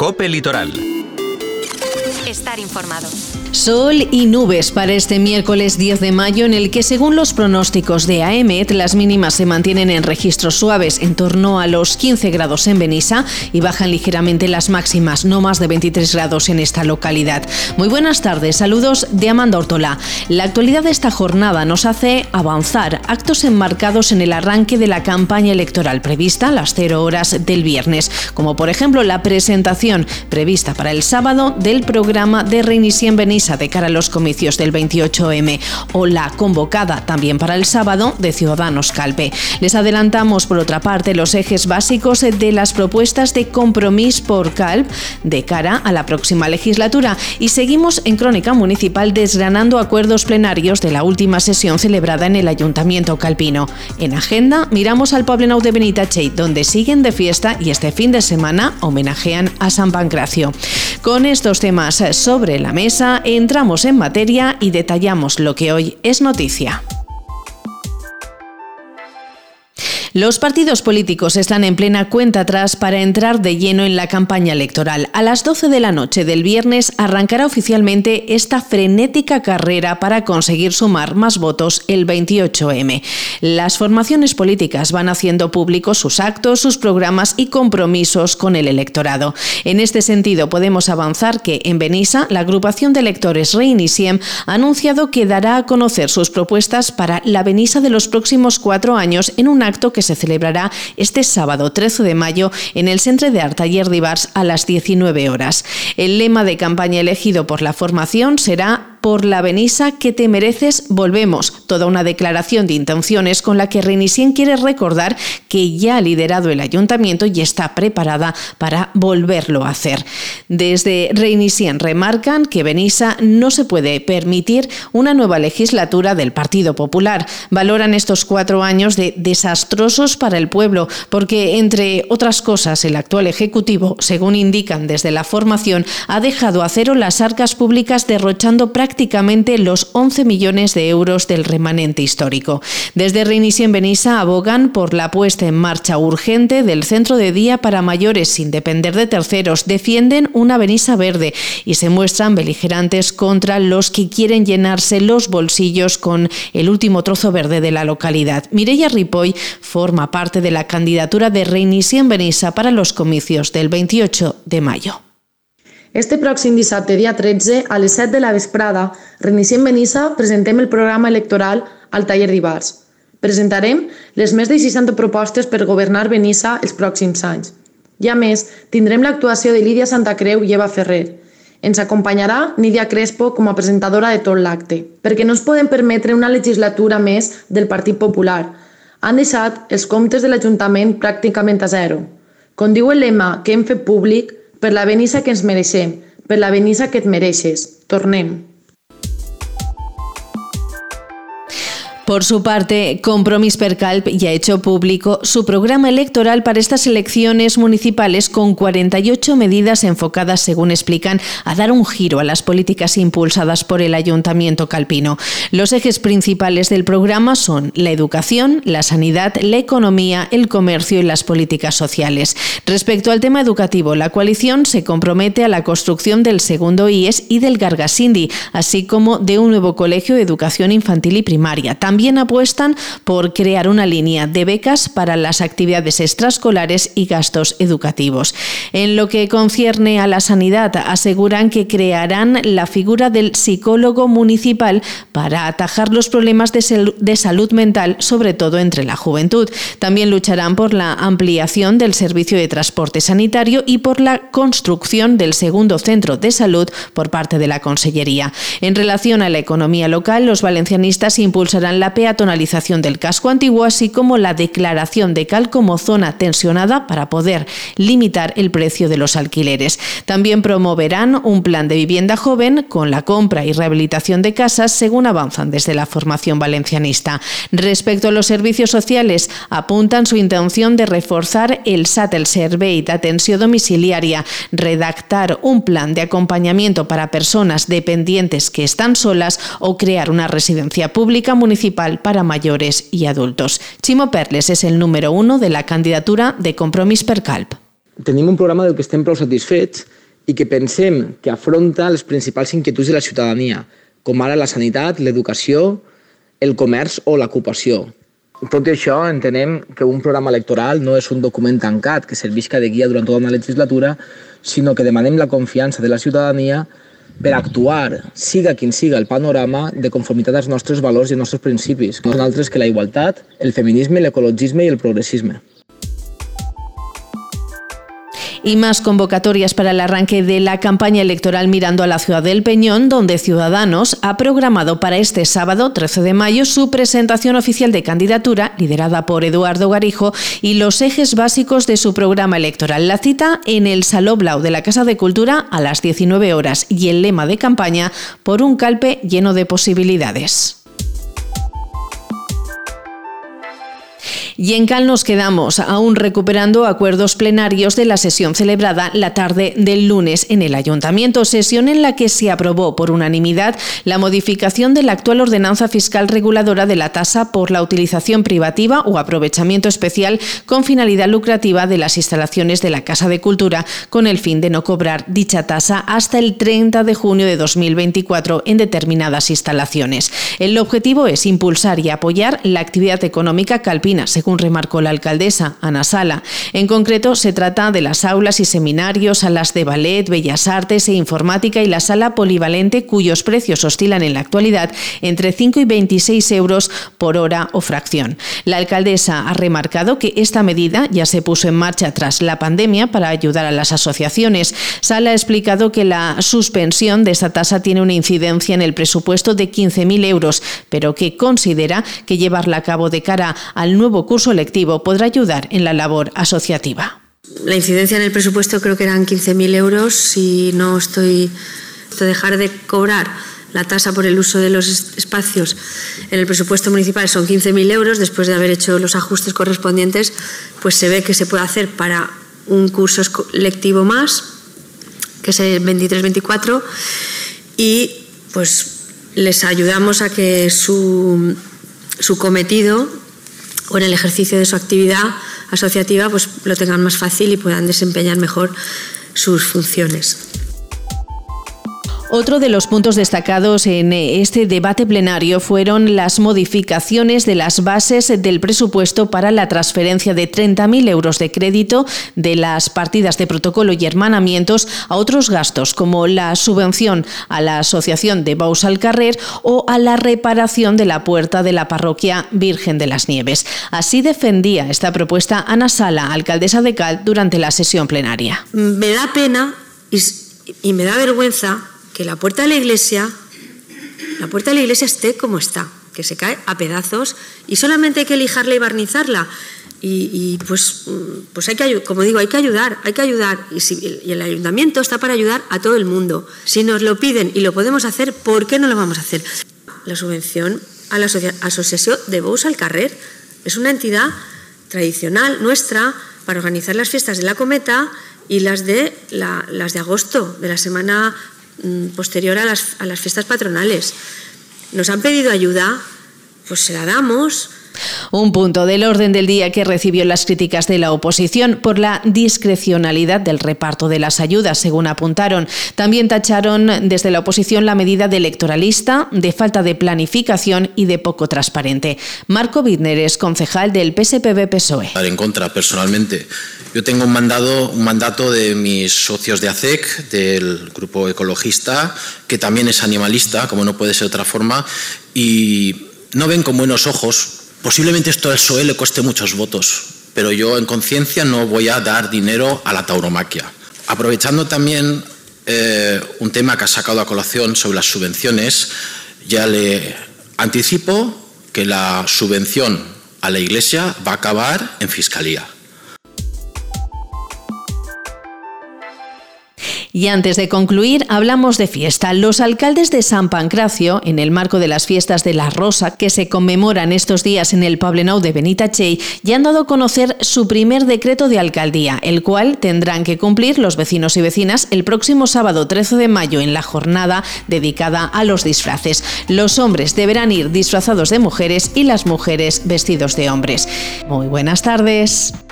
COPE Litoral. Estar informado. Sol y nubes para este miércoles 10 de mayo, en el que, según los pronósticos de AEMET, las mínimas se mantienen en registros suaves, en torno a los 15 grados en Benissa, y bajan ligeramente las máximas, no más de 23 grados en esta localidad. Muy buenas tardes, saludos de Amanda Ortola. La actualidad de esta jornada nos hace avanzar actos enmarcados en el arranque de la campaña electoral prevista a las 0 horas del viernes, como por ejemplo la presentación prevista para el sábado del programa de Reiniciem Benissa de cara a los comicios del 28M, o la convocada también para el sábado de Ciudadanos Calpe. Les adelantamos, por otra parte, los ejes básicos de las propuestas de Compromís por Calp de cara a la próxima legislatura, y seguimos en Crónica Municipal desgranando acuerdos plenarios de la última sesión celebrada en el Ayuntamiento calpino. En agenda miramos al Poblenou de Benitatxell, donde siguen de fiesta y este fin de semana homenajean a San Pancracio. Con estos temas sobre la mesa, entramos en materia y detallamos lo que hoy es noticia. Los partidos políticos están en plena cuenta atrás para entrar de lleno en la campaña electoral. A las 12 de la noche del viernes arrancará oficialmente esta frenética carrera para conseguir sumar más votos el 28M. Las formaciones políticas van haciendo públicos sus actos, sus programas y compromisos con el electorado. En este sentido, podemos avanzar que en Benissa, la agrupación de electores Reiniciem ha anunciado que dará a conocer sus propuestas para la Benissa de los próximos 4 años en un acto que se celebrará este sábado 13 de mayo en el Centre d'Art Taller d'Ibars a las 19 horas. El lema de campaña elegido por la formación será "Por la Benissa que te mereces, volvemos", toda una declaración de intenciones con la que Reiniciem quiere recordar que ya ha liderado el ayuntamiento y está preparada para volverlo a hacer. Desde Reiniciem remarcan que Benissa no se puede permitir una nueva legislatura del Partido Popular. Valoran estos 4 años de desastrosos para el pueblo, porque, entre otras cosas, el actual ejecutivo, según indican desde la formación, ha dejado a cero las arcas públicas, derrochando prácticamente los 11 millones de euros del remanente histórico. Desde Reiniciem Benissa abogan por la puesta en marcha urgente del centro de día para mayores sin depender de terceros, defienden una Benissa verde y se muestran beligerantes contra los que quieren llenarse los bolsillos con el último trozo verde de la localidad. Mireia Ripoll forma parte de la candidatura de Reiniciem Benissa para los comicios del 28 de mayo. Este pròxim dissabte, dia 13, a les 7 de la vesprada, Reiniciem Benissa presentem el programa electoral al Taller d'Ibars. Presentarem les més de 60 propostes per governar Benissa els pròxims anys. I a més, tindrem l'actuació de Lídia Santacreu i Eva Ferrer. Ens acompanyarà Nidia Crespo com a presentadora de tot l'acte, perquè no es poden permetre una legislatura més del Partit Popular. Han deixat els comptes de l'Ajuntament pràcticament a zero. Com diu el lema que hem fet públic, per la Benissa que ens mereixem, per la Benissa que et mereixes. Tornem. Por su parte, Compromís per Calp ya ha hecho público su programa electoral para estas elecciones municipales con 48 medidas enfocadas, según explican, a dar un giro a las políticas impulsadas por el Ayuntamiento calpino. Los ejes principales del programa son la educación, la sanidad, la economía, el comercio y las políticas sociales. Respecto al tema educativo, la coalición se compromete a la construcción del segundo IES y del Gargasindi, así como de un nuevo colegio de educación infantil y primaria. También apuestan por crear una línea de becas para las actividades extraescolares y gastos educativos. En lo que concierne a la sanidad, aseguran que crearán la figura del psicólogo municipal para atajar los problemas de salud mental, sobre todo entre la juventud. También lucharán por la ampliación del servicio de transporte sanitario y por la construcción del segundo centro de salud por parte de la Consellería. En relación a la economía local, los valencianistas impulsarán la peatonalización del casco antiguo, así como la declaración de Cal como zona tensionada para poder limitar el precio de los alquileres. También promoverán un plan de vivienda joven con la compra y rehabilitación de casas, según avanzan desde la formación valencianista. Respecto a los servicios sociales, apuntan su intención de reforzar el SAT, el Servei d'Atenció Domiciliaria, redactar un plan de acompañamiento para personas dependientes que están solas o crear una residencia pública municipal para mayores y adultos. Chimo Perles es el número 1 de la candidatura de Compromís per Calp. tenim un programa del que estem prou satisfets i que pensem que afronta les principals inquietuds de la ciutadania, com ara la sanitat, l'educació, el comerç o l'ocupació. Tot i això, entenem que un programa electoral no és un document tancat que servisca de guia durant tota una legislatura, sinó que demanem la confiança de la ciutadania per actuar, siga quin siga el panorama, de conformitat als nostres valors i als nostres principis, no són altres que la igualtat, el feminisme, l'ecologisme i el progressisme. Y más convocatorias para el arranque de la campaña electoral mirando a la ciudad del Peñón, donde Ciudadanos ha programado para este sábado, 13 de mayo, su presentación oficial de candidatura, liderada por Eduardo Garijo, y los ejes básicos de su programa electoral. La cita en el Saló Blau de la Casa de Cultura a las 19 horas y el lema de campaña: por un Calpe lleno de posibilidades. Y en Cal nos quedamos, aún recuperando acuerdos plenarios de la sesión celebrada la tarde del lunes en el Ayuntamiento, sesión en la que se aprobó por unanimidad la modificación de la actual ordenanza fiscal reguladora de la tasa por la utilización privativa o aprovechamiento especial con finalidad lucrativa de las instalaciones de la Casa de Cultura, con el fin de no cobrar dicha tasa hasta el 30 de junio de 2024 en determinadas instalaciones. El objetivo es impulsar y apoyar la actividad económica calpina, según remarcó la alcaldesa, Ana Sala. En concreto, se trata de las aulas y seminarios, salas de ballet, bellas artes e informática y la sala polivalente, cuyos precios oscilan en la actualidad entre 5 y 26 euros por hora o fracción. La alcaldesa ha remarcado que esta medida ya se puso en marcha tras la pandemia para ayudar a las asociaciones. Sala ha explicado que la suspensión de esta tasa tiene una incidencia en el presupuesto de 15.000 euros, pero que considera que llevarla a cabo de cara al nuevo curso lectivo podrá ayudar en la labor asociativa. La incidencia en el presupuesto creo que eran 15.000 euros. Si no estoy dejar de cobrar la tasa por el uso de los espacios en el presupuesto municipal son 15.000 euros. Después de haber hecho los ajustes correspondientes, pues se ve que se puede hacer para un curso lectivo más, que es el 23-24, y pues les ayudamos a que su cometido o en el ejercicio de su actividad asociativa pues lo tengan más fácil y puedan desempeñar mejor sus funciones. Otro de los puntos destacados en este debate plenario fueron las modificaciones de las bases del presupuesto para la transferencia de 30.000 euros de crédito de las partidas de protocolo y hermanamientos a otros gastos, como la subvención a la Asociación de Bous al Carrer o a la reparación de la puerta de la parroquia Virgen de las Nieves. Así defendía esta propuesta Ana Sala, alcaldesa de Cal, durante la sesión plenaria. Me da pena y me da vergüenza que la puerta de la iglesia esté como está, que se cae a pedazos y solamente hay que lijarla y barnizarla. Y pues hay que, como digo, hay que ayudar. Y el ayuntamiento está para ayudar a todo el mundo. Si nos lo piden y lo podemos hacer, ¿por qué no lo vamos a hacer? La subvención a la Asociación de Bous al Carrer es una entidad tradicional nuestra para organizar las fiestas de la Cometa y las de agosto, de la semana posterior a las fiestas patronales. Nos han pedido ayuda, pues se la damos. Un punto del orden del día que recibió las críticas de la oposición por la discrecionalidad del reparto de las ayudas, según apuntaron. También tacharon desde la oposición la medida de electoralista, de falta de planificación y de poco transparente. Marco Widner es concejal del PSPB-PSOE. En contra, personalmente. Yo tengo un mandato de mis socios de ACEC, del grupo ecologista, que también es animalista, como no puede ser de otra forma, y no ven con buenos ojos. Posiblemente esto al PSOE le cueste muchos votos, pero yo en conciencia no voy a dar dinero a la tauromaquia. Aprovechando también un tema que ha sacado a colación sobre las subvenciones, ya le anticipo que la subvención a la Iglesia va a acabar en Fiscalía. Y antes de concluir, hablamos de fiesta. Los alcaldes de San Pancracio, en el marco de las fiestas de la Rosa, que se conmemoran estos días en el Poblenou de Benitatxell, ya han dado a conocer su primer decreto de alcaldía, el cual tendrán que cumplir los vecinos y vecinas el próximo sábado 13 de mayo en la jornada dedicada a los disfraces. Los hombres deberán ir disfrazados de mujeres y las mujeres vestidos de hombres. Muy buenas tardes.